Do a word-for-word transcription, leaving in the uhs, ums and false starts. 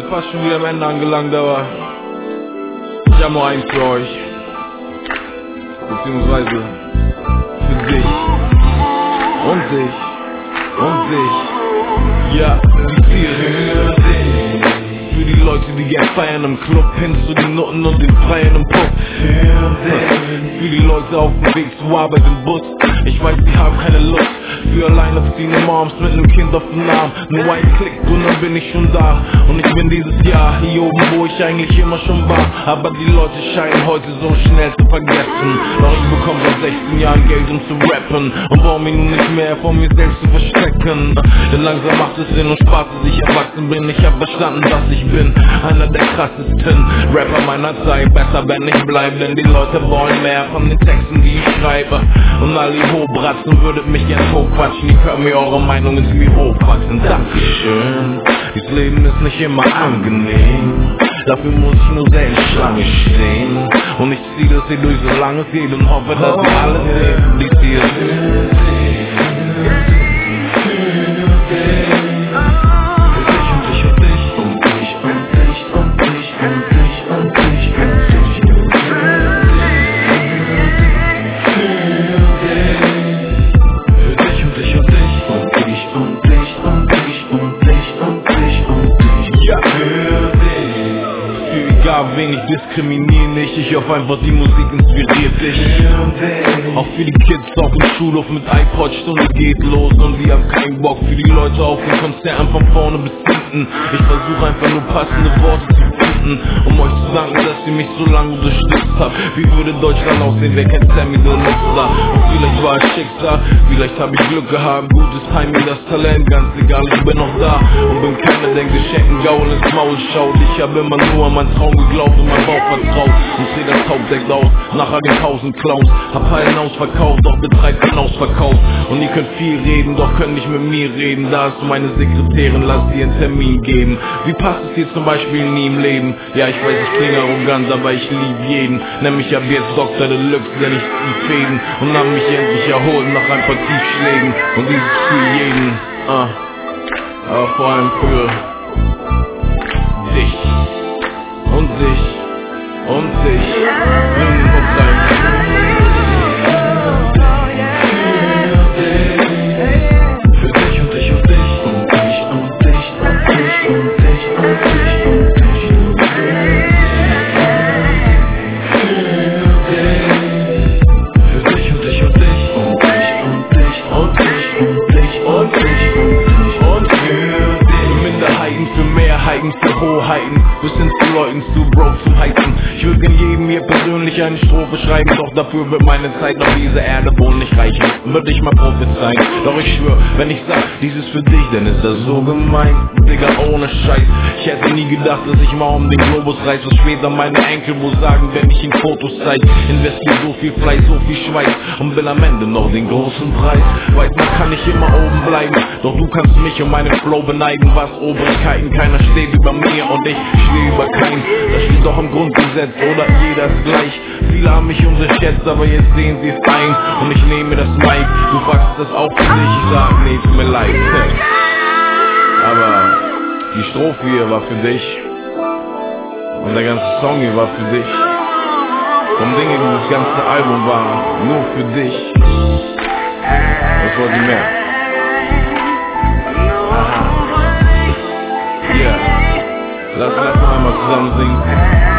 fast schon wieder am Ende angelangt, aber ich habe nur eins für euch. Beziehungsweise für dich und dich und dich. Ja, die Ziele für die Leute, die gern feiern im Club, hin zu den Noten und den Freien im Pub. Für die Leute auf dem Weg zur Arbeit im Bus. Ich weiß, die haben keine Lust. Für alleinerziehende Moms mit einem Kind auf dem Arm. Nur ein Klick und dann bin ich schon da. Und ich bin dieses Jahr hier oben, wo ich eigentlich immer schon war. Aber die Leute scheinen heute so schnell zu vergessen. Doch ich bekomme seit sechzehn Jahren Geld, um zu rappen. Und brauche mich nun nicht mehr von mir selbst zu verstecken. Denn langsam macht es Sinn und Spaß, dass ich erwachsen bin. Ich hab verstanden, dass ich bin einer der krassesten Rapper meiner Zeit. Besser, wenn ich bleib, denn die Leute wollen mehr von den Texten, die ich schreibe. Und all die Hochbratzen würdet mich gern hochquatschen. Ihr könnt mir eure Meinung ins Büro faxen. Dankeschön. Dieses Leben ist nicht immer angenehm. Dafür muss ich nur selten Schlange stehen. Und ich zieh das hier durch, solange es geht. Und hoffe, dass ihr alle sehen, die Ziele sind. Wen ich diskriminiere nicht, ich hoffe einfach, die Musik inspiriert dich. Auch für die Kids auf dem Schulhof mit iPod, Stunde geht los und die haben keinen Bock. Für die Leute auf den Konzerten von vorne bis hinten. Ich versuche einfach nur passende Worte zu finden, um euch zu sagen, dass ihr mich so lange unterstützt habt. Wie würde Deutschland aussehen, wer kennt Sammy Deluxe? Und vielleicht war es Schicksal, vielleicht habe ich Glück gehabt. Gutes Timing, das Talent, ganz egal, ich bin noch da. Und bin keiner, der Geschenken Gaul ins Maul schaut. Ich habe immer nur an meinen Traum geglaubt und mein Bauch vertraut. Und seh das Hauptdeck aus, nachher den tausend Clowns. Hab Hallen ausverkauft, doch betreibt kein Ausverkauf. Und ihr könnt viel reden, doch könnt nicht mit mir reden. Da ist meine Sekretärin, lass dir einen Termin geben. Wie passt es dir zum Beispiel nie im Leben? Ja, ich weiß, ich klinge arrogant, aber ich lieb jeden. Nenn mich ab jetzt Doktor Deluxe, denn ich zieh Fäden. Und hab mich endlich erholt nach ein paar Tiefschlägen. Und dieses für jeden, ah, aber vor allem für dich. Und sich, und sich, nimm und dein. Für dich und dich und dich und dich und dich und dich und dich und dich und dich und dich. Für dich und dich und dich und dich und dich und dich und dich und dich und für dich. Minderheiten für Mehrheiten, für Hoheiten, bis hin zu Leuten zu broke zum Heizen. Ich würde gern jedem mir persönlich eine Strophe schreiben, doch dafür wird meine Zeit auf dieser Erde wohl nicht reichen. Würde ich mal prophezeien, doch ich schwör, wenn ich sag, dies ist für dich, dann ist das so gemein. Digga, ohne Scheiß, ich hätte nie gedacht, dass ich mal um den Globus reise. Was später meine Enkel wohl sagen, wenn ich ihnen Fotos zeig. Investiere so viel Fleiß, so viel Schweiß und will am Ende noch den großen Preis. Weiß, man kann nicht immer oben bleiben, doch du kannst mich um meinen Flow beneiden. Was Obrigkeiten, keiner steht über mir und ich stehe über keinen. Das steht doch im Grundgesetz, oder jeder ist gleich. Viele haben mich unterschätzt, aber jetzt sehen sie es ein. Und ich nehme das Mic, du fragst das auch für dich. Ich sag, nee, tut mir leid. Aber die Strophe hier war für dich. Und der ganze Song hier war für dich. Und Dinge, dieses ganze Album war nur für dich. Was wollt ihr mehr? Aha. Yeah. Lass, lass noch einmal zusammen singen.